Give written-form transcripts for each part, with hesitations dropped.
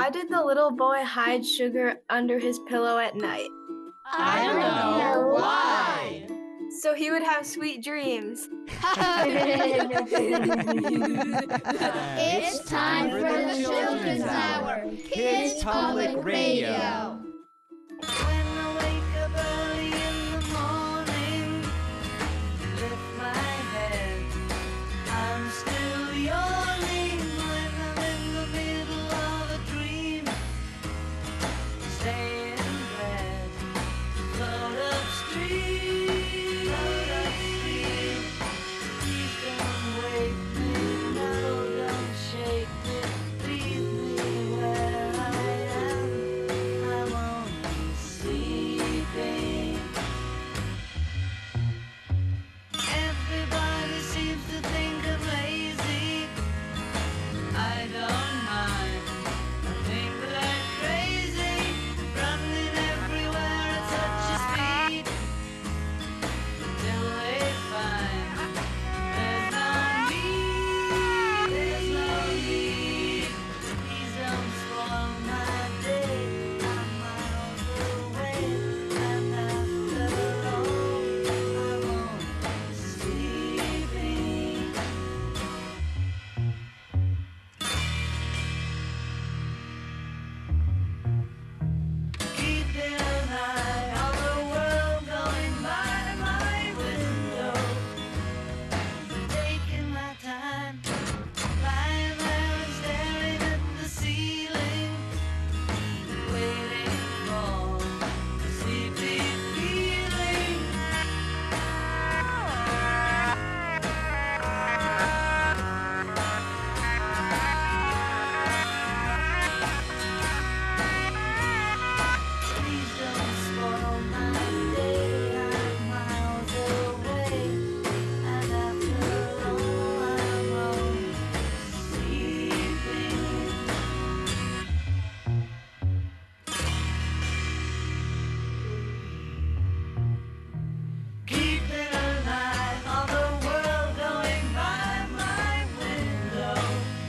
Why did the little boy hide sugar under his pillow at night? I don't know. Why? So he would have sweet dreams. It's time for the Children's Hour, Kids Public Radio. When I wake up early in the morning, lift my head, I'm still yawning when I'm in the middle of a dream. Stay in bed, float upstream, please don't wake me, no, don't shake me, leave me where I am, I'm only sleeping. Everybody seems to think I'm lazy. I don't mind. I think that I'm crazy, running everywhere at such a speed. Until they find there's no need, there's no need. Please don't spoil my day. I'm miles away, and after all, I'm only sleeping. Keeping an eye on the world going by my window, taking my time, lying there and staring at the ceiling, waiting for a sleepy feeling. Please don't spoil my day. I'm miles away, and after all, I'm only sleeping. Keeping an eye on the world going by my window,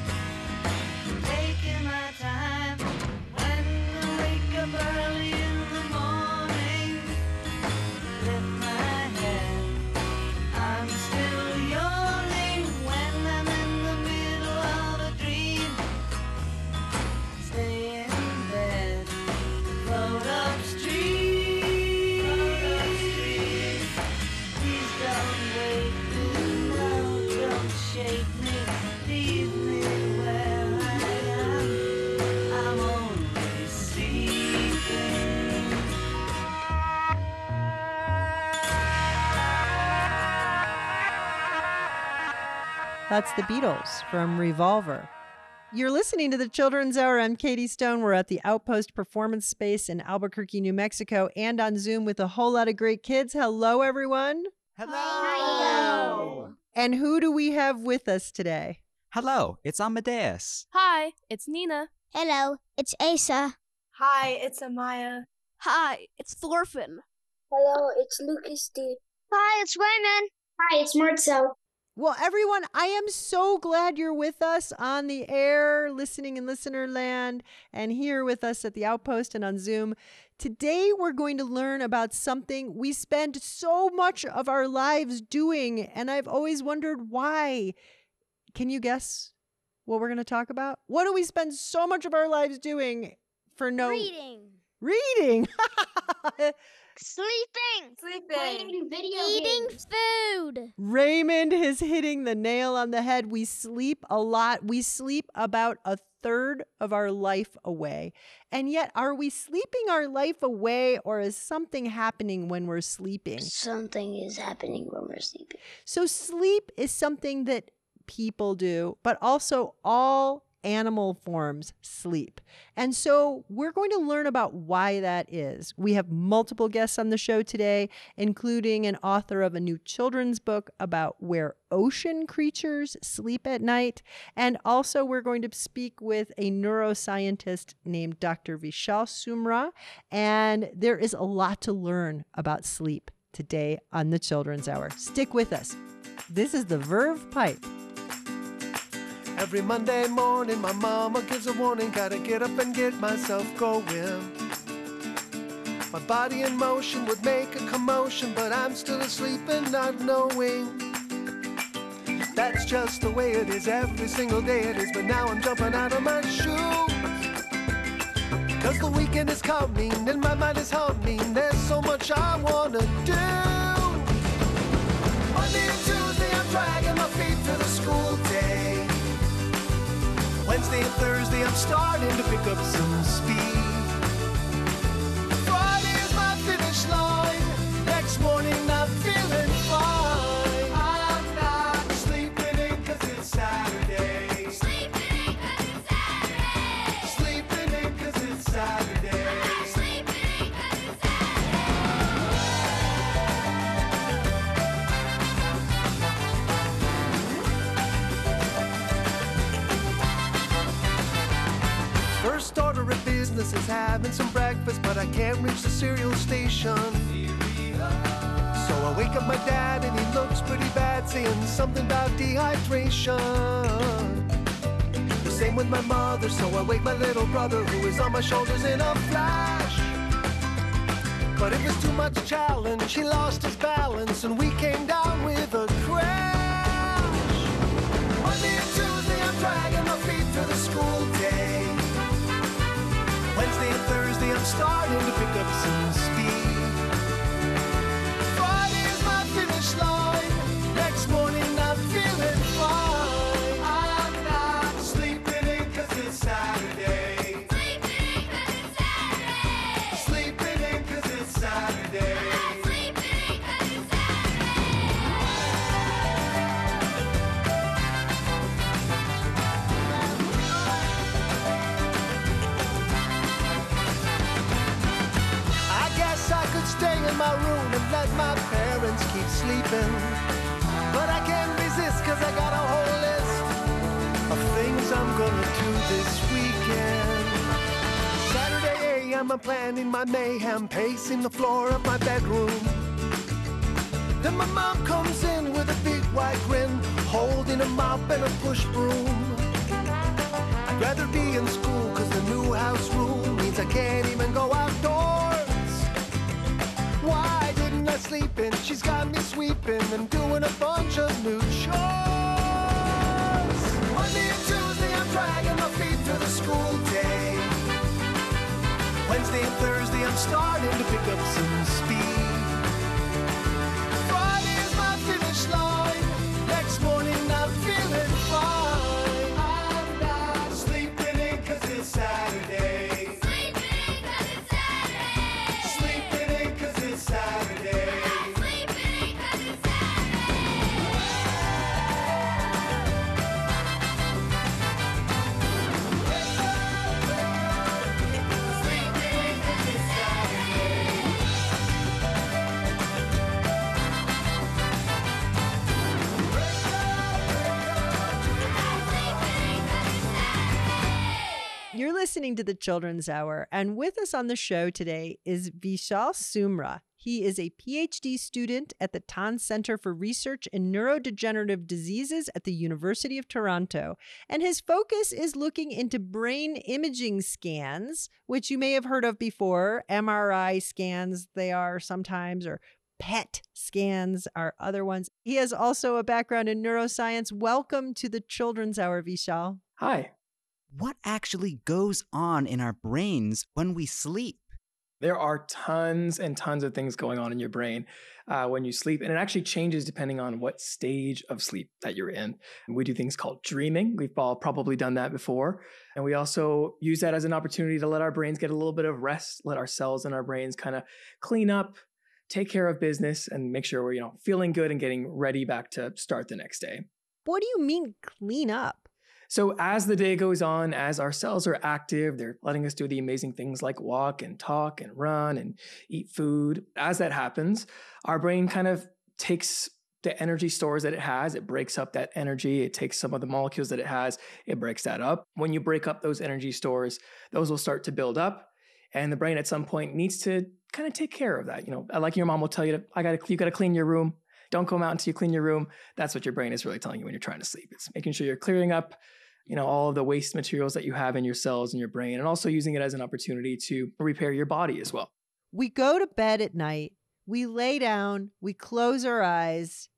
taking my time. When I wake up early in the morning, lift my head, I'm still yawning when I'm in the middle of a dream. Stay in bed, float upstream, please don't wake me, no, don't shake me, leave me where I am, I'm only sleeping. That's the Beatles from Revolver. You're listening to the Children's Hour. I'm Katie Stone. We're at the Outpost Performance Space in Albuquerque, New Mexico, and on Zoom with a whole lot of great kids. Hello, everyone. Hello. And who do we have with us today? Hello, it's Amadeus. Hi, it's Nina. Hello, it's Asa. Hi, it's Amaya. Hi, it's Thorfinn. Hello, it's Lucas D. Hi, it's Raymond. Hi, it's Marcel. Well, everyone, I am so glad you're with us on the air, listening in listener land, and here with us at the Outpost and on Zoom. Today, we're going to learn about something we spend so much of our lives doing, and I've always wondered why. Can you guess what we're going to talk about? What do we spend so much of our lives doing for no... Reading. Sleeping. Sleeping. Eating food. Raymond is hitting the nail on the head. We sleep a lot. We sleep about a third of our life away. And yet, are we sleeping our life away, or is something happening when we're sleeping? Something is happening when we're sleeping. So sleep is something that people do, but also all animal forms sleep. And so we're going to learn about why that is. We have multiple guests on the show today, including an author of a new children's book about where ocean creatures sleep at night. And also we're going to speak with a neuroscientist named Dr. Vishal Sumra. And there is a lot to learn about sleep today on the Children's Hour. Stick with us. This is the Verve Pipe. Every Monday morning, my mama gives a warning. Gotta get up and get myself going. My body in motion would make a commotion, but I'm still asleep and not knowing. That's just the way it is, every single day it is. But now I'm jumping out of my shoes, 'cause the weekend is coming and my mind is humming. There's so much I wanna do. Monday and Tuesday I'm dragging my feet to the school day. Wednesday and Thursday I'm starting to pick up some speed. Friday is my finish line. Next morning I'm feeling fine. I'm not sleeping in 'cause it's Saturday. Sleeping in 'cause it's Saturday. Sleeping in 'cause it's Saturday. Sleeping in 'cause it's First order of business is having some breakfast, but I can't reach the cereal station. So I wake up my dad and he looks pretty bad, saying something about dehydration. The same with my mother, so I wake my little brother who is on my shoulders in a flash. But it was too much challenge, he lost his balance and we came down with a crash. Monday and Tuesday I'm dragging my feet to the school day. Wednesday and Thursday I'm starting to pick up some speed. Friday is my finish line. Next morning I'm feeling fine. I'm not sleeping in 'cause it's Saturday. Sleeping in 'cause it's Saturday. Sleeping in 'cause it's Saturday. Sleeping in 'cause it's I guess I could stay in my room and let my parents keep sleeping. But I can't resist 'cause I got a whole list of things I'm gonna do this weekend. Saturday I'm planning my mayhem, pacing the floor of my bedroom. Then my mom comes in with a big wide grin, holding a mop and a push broom. I'd rather be in school 'cause the new house rule means I can't even go outdoors. Why didn't I sleep in? She's got me sweeping and doing a bunch of new chores. Monday and Tuesday I'm dragging my feet to the school day. Wednesday and Thursday I'm starting to pick up some speed. Friday is my finish line. Next morning I'm feeling fine. I'm not sleeping in 'cause it's Saturday. Sleeping in 'cause it's Saturday. Sleeping in 'cause it's Saturday. Sleeping in 'cause it's You're listening to the Children's Hour, and with us on the show today is Vishal Sumra. He is a PhD student at the Tann Center for Research in Neurodegenerative Diseases at the University of Toronto, and his focus is looking into brain imaging scans, which you may have heard of before. MRI scans, they are sometimes, or PET scans are other ones. He has also a background in neuroscience. Welcome to the Children's Hour, Vishal. Hi. What actually goes on in our brains when we sleep? There are tons and tons of things going on in your brain when you sleep, and it actually changes depending on what stage of sleep that you're in. And we do things called dreaming. We've all probably done that before. And we also use that as an opportunity to let our brains get a little bit of rest, let our cells in our brains kind of clean up, take care of business, and make sure we're, feeling good and getting ready back to start the next day. What do you mean clean up? So as the day goes on, as our cells are active, they're letting us do the amazing things like walk and talk and run and eat food. As that happens, our brain kind of takes the energy stores that it has, it breaks up that energy, it takes some of the molecules that it has, it breaks that up. When you break up those energy stores, those will start to build up, and the brain at some point needs to kind of take care of that. Like your mom will tell you, you got to clean your room. Don't come out until you clean your room. That's what your brain is really telling you when you're trying to sleep. It's making sure you're clearing up all of the waste materials that you have in your cells and your brain, and also using it as an opportunity to repair your body as well. We go to bed at night, we lay down, we close our eyes.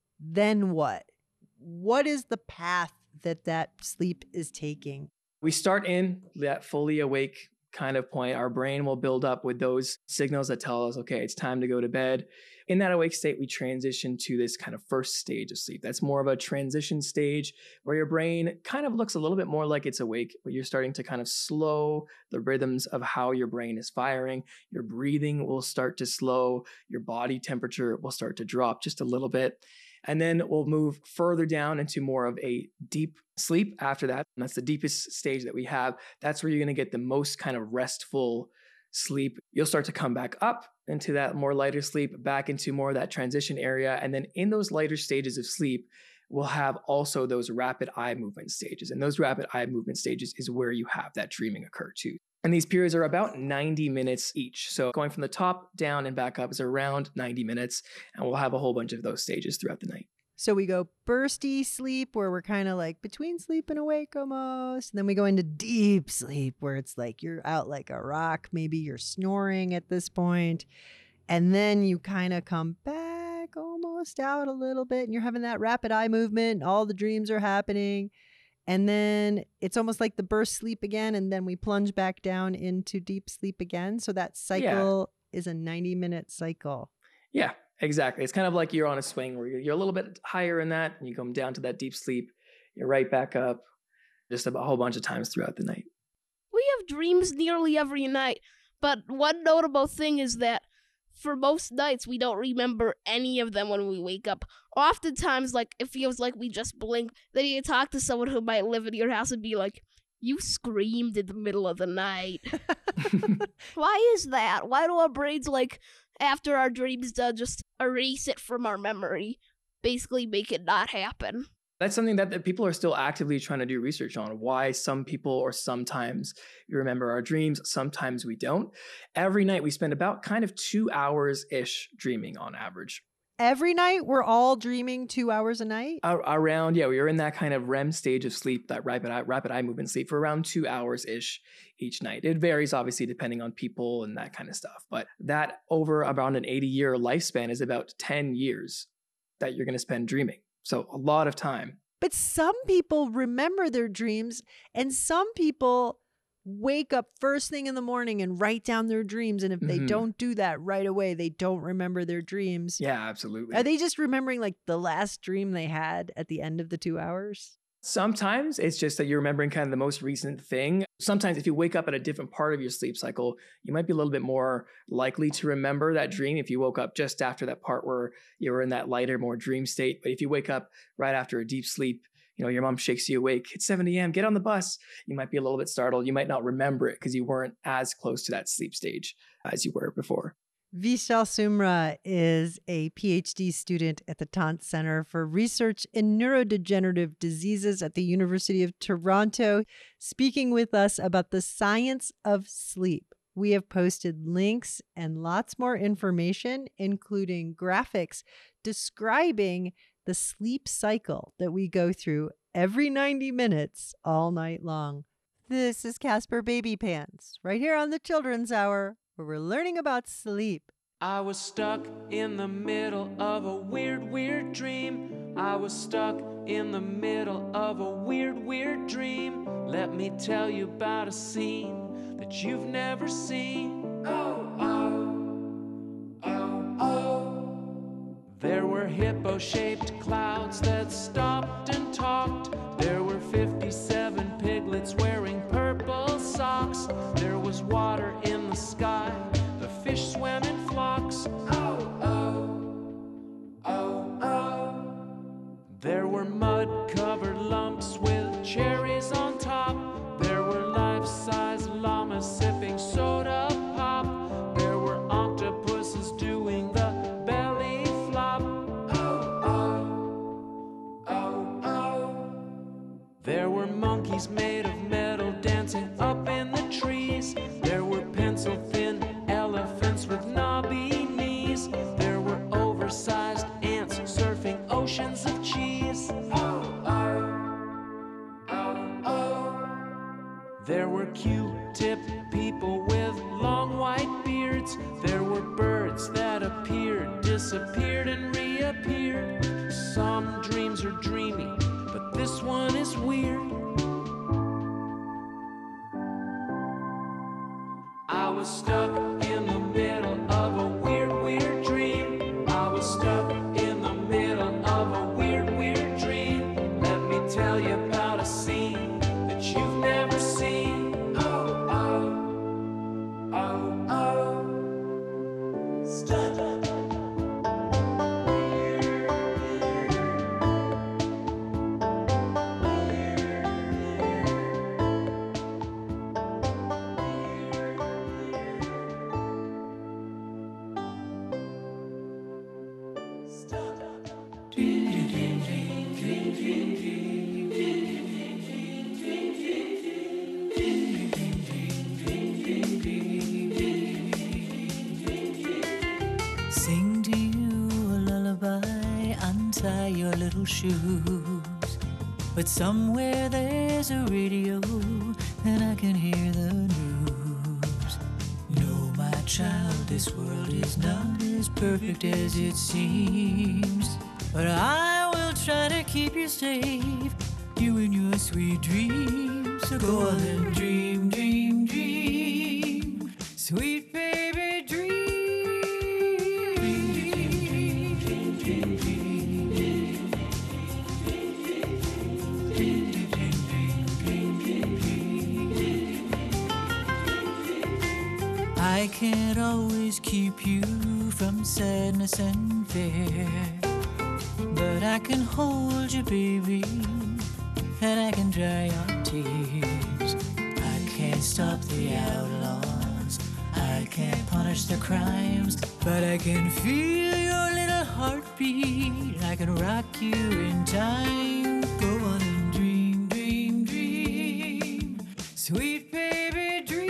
Then what? What is the path that sleep is taking? We start in that fully awake kind of point. Our brain will build up with those signals that tell us, okay, it's time to go to bed. In that awake state, we transition to this kind of first stage of sleep. That's more of a transition stage where your brain kind of looks a little bit more like it's awake, but you're starting to kind of slow the rhythms of how your brain is firing. Your breathing will start to slow. Your body temperature will start to drop just a little bit. And then we'll move further down into more of a deep sleep after that. And that's the deepest stage that we have. That's where you're going to get the most kind of restful sleep. You'll start to come back up into that more lighter sleep, back into more of that transition area. And then in those lighter stages of sleep, we'll have also those rapid eye movement stages. And those rapid eye movement stages is where you have that dreaming occur too. And these periods are about 90 minutes each. So going from the top down and back up is around 90 minutes. And we'll have a whole bunch of those stages throughout the night. So we go bursty sleep where we're kind of like between sleep and awake almost. And then we go into deep sleep where it's like you're out like a rock. Maybe you're snoring at this point. And then you kind of come back almost out a little bit and you're having that rapid eye movement. All the dreams are happening. And then it's almost like the burst sleep again. And then we plunge back down into deep sleep again. So that cycle is a 90-minute cycle. Yeah, exactly. It's kind of like you're on a swing where you're a little bit higher in that and you come down to that deep sleep. You're right back up just a whole bunch of times throughout the night. We have dreams nearly every night, but one notable thing is that for most nights, we don't remember any of them when we wake up. Oftentimes, it feels like we just blink. Then you talk to someone who might live in your house and be like, you screamed in the middle of the night. Why is that? Why do our brains, after our dream's done, just erase it from our memory? Basically make it not happen. That's something that people are still actively trying to do research on. Why some people or sometimes we remember our dreams, sometimes we don't. Every night we spend about kind of 2 hours-ish dreaming on average. Every night we're all dreaming 2 hours a night? We are in that kind of REM stage of sleep, that rapid eye movement sleep for around 2 hours-ish each night. It varies obviously depending on people and that kind of stuff. But that over around an 80-year lifespan is about 10 years that you're going to spend dreaming. So a lot of time. But some people remember their dreams and some people wake up first thing in the morning and write down their dreams. And if they don't do that right away, they don't remember their dreams. Yeah, absolutely. Are they just remembering the last dream they had at the end of the 2 hours? Sometimes it's just that you're remembering kind of the most recent thing. Sometimes if you wake up at a different part of your sleep cycle, you might be a little bit more likely to remember that dream if you woke up just after that part where you were in that lighter, more dream state. But if you wake up right after a deep sleep, your mom shakes you awake, it's 7 a.m., get on the bus. You might be a little bit startled. You might not remember it because you weren't as close to that sleep stage as you were before. Vishal Sumra is a PhD student at the Tant Center for Research in Neurodegenerative Diseases at the University of Toronto, speaking with us about the science of sleep. We have posted links and lots more information, including graphics describing the sleep cycle that we go through every 90 minutes all night long. This is Casper Baby Pants, right here on the Children's Hour, where we're learning about sleep. I was stuck in the middle of a weird dream. I was stuck in the middle of a weird dream. Let me tell you about a scene that you've never seen. There were hippo-shaped clouds that stopped and talked. There were 57 piglets wearing purple socks. There was water in the sky. The fish swam in flocks. There were mud-covered lumps with cherries on top. There were life-size llamas sipping soda pop. There were octopuses doing the belly flop. There were monkeys made of metal dancing up in the trees. There were pencil-thin elephants with knobby knees. There were oversized ants surfing oceans of cheese. There were Q-tip people with long white beards. There were birds that appeared, disappeared, and reappeared. Some dreams are dreamy, but this one is weird. I was stuck in the middle of a weird, weird dream. I was stuck in the middle of a weird, weird dream. Let me tell you about a scene that you've never seen. Oh, oh, oh, oh. Stuck. Sing to you a lullaby, untie your little shoes. But somewhere there's a radio, and I can hear the news. No, my child, this world is not as perfect as it seems. But I will try to keep you safe, you and your sweet dreams. So go on and dream, dream, dream. Sweet baby, dream. I can't always keep you from sadness and fear, but I can hold you, baby, and I can dry your tears. I can't stop the outlaws, I can't punish the crimes, but I can feel your little heartbeat. I can rock you in time. Go on and dream, dream, dream. Sweet baby, dream.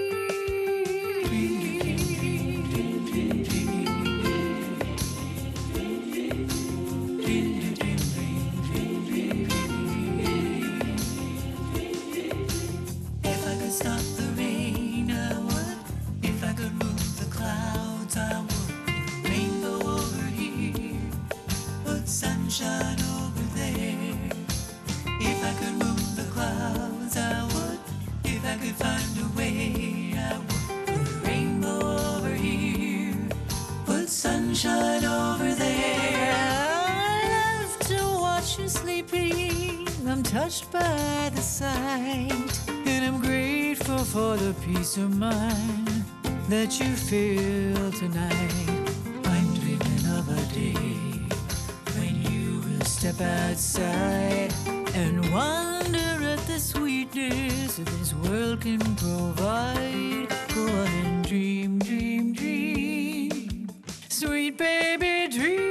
If I could stop the rain, I would. If I could move the clouds, I would. Rainbow over here, put sunshine over there. If I could move the clouds, I would. If I could find a way, I would. Put a rainbow over here, put sunshine over there. I love to watch you sleeping. I'm touched by the sight, and I'm grateful for the peace of mind that you feel tonight. I'm dreaming of a day when you will step outside and wonder at the sweetness that this world can provide. Go on and dream, dream, dream. Sweet baby, dream.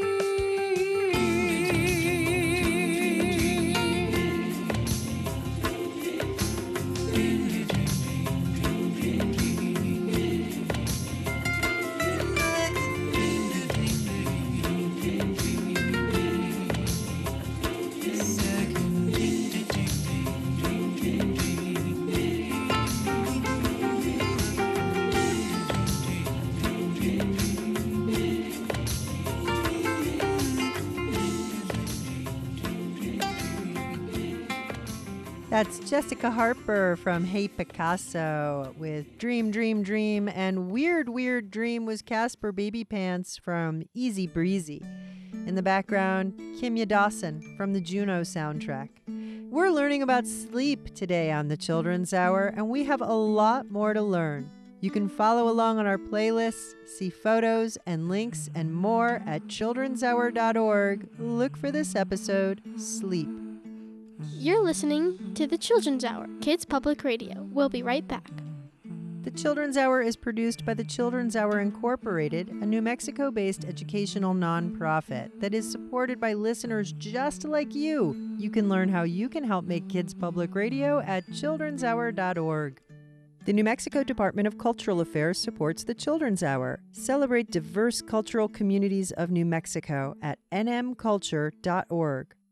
That's Jessica Harper from Hey Picasso with Dream, Dream, Dream. And Weird, Weird Dream was Casper Baby Pants from Easy Breezy. In the background, Kimya Dawson from the Juno soundtrack. We're learning about sleep today on the Children's Hour, and we have a lot more to learn. You can follow along on our playlists, see photos and links and more at childrenshour.org. Look for this episode, Sleep. You're listening to the Children's Hour, Kids Public Radio. We'll be right back. The Children's Hour is produced by the Children's Hour Incorporated, a New Mexico-based educational nonprofit that is supported by listeners just like you. You can learn how you can help make Kids Public Radio at childrenshour.org. The New Mexico Department of Cultural Affairs supports the Children's Hour. Celebrate diverse cultural communities of New Mexico at nmculture.org.